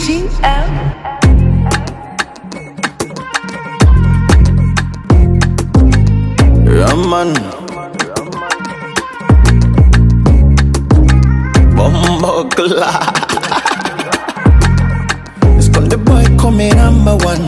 BGM. Raman Bombokla. It's called the boy coming number one.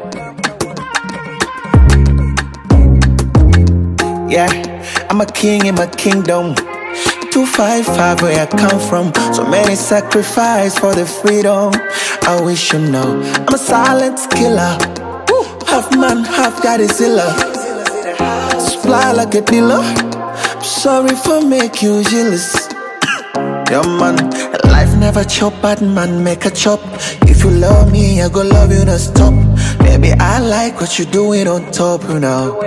Yeah, I'm a king in my kingdom. 255 where I come from. So many sacrifice for the freedom. I wish you know I'm a silent killer. Half man, half Godzilla. Supply like a dealer. I'm sorry for make you jealous. Yeah man, life never chop, bad man make a chop. If you love me, I go love you no stop. Baby, I like what you doing on top, you know.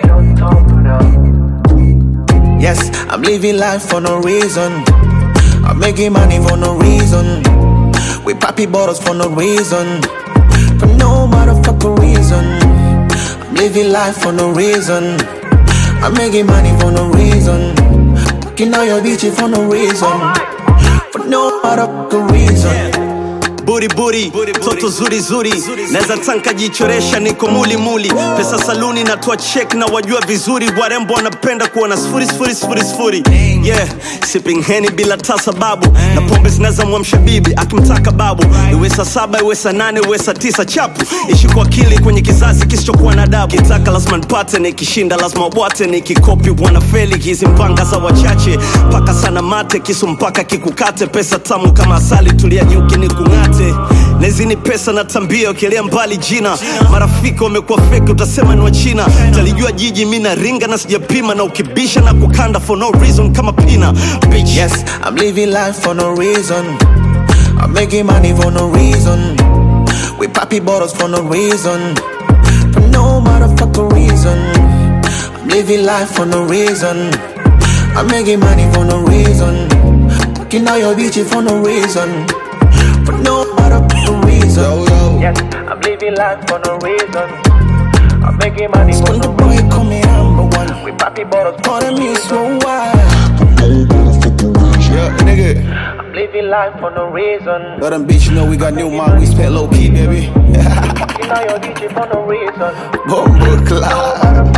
Yes, I'm living life for no reason. I'm making money for no reason. We poppy bottles for no reason. For no motherfucking reason. I'm living life for no reason. I'm making money for no reason. Fucking all your bitches for no reason. For no motherfucking reason. Buri buri, toto zuri zuri. Neza tanka jichoresha niko muli muli. Pesa saluni na toa check na wajua vizuri. Warembo wanapenda kuona sfuri sfuri sfuri sfuri. Yeah, sipping Henny bila tasa babu. Na pombe zinaweza mwamsha bibi akimtaka babu. Iwe saa 7, iwe saa 8, iwe saa 9 chapu. Ishi kwa akili kwenye kizazi kisichokuwa na adabu. Kitaka lazima nipate, nikishinda lazima wabwate. Nikikopi wanafeli, hizi mpanga za wachache. Paka sana mate, kisu mpaka kikukate. Pesa tamu kama asali, tulia nyuki nikungate. Nezi ni pesa na tambia, ukielea mbali jina. Marafiki wamekuwa fake, utasema ni wa China. Talijua jiji mina ringa na sijapima. Na ukibisha na kukanda for no reason kama pina. Bitch. Yes, I'm living life for no reason. I'm making money for no reason. We poppy bottles for no reason. For no motherfucking reason. I'm living life for no reason. I'm making money for no reason. Fucking all your bitches for no reason. For no motherfucking reason. Yes, I'm living life for no reason. I'm making money for When the no boy reason. coming number one. We poppy bottles for Call no me reason. so wild. Yeah, nigga. I'm living life for no reason. Let them bitch you know we got new mind. We spent low key, baby. You know your DJ for no reason. Bombokla.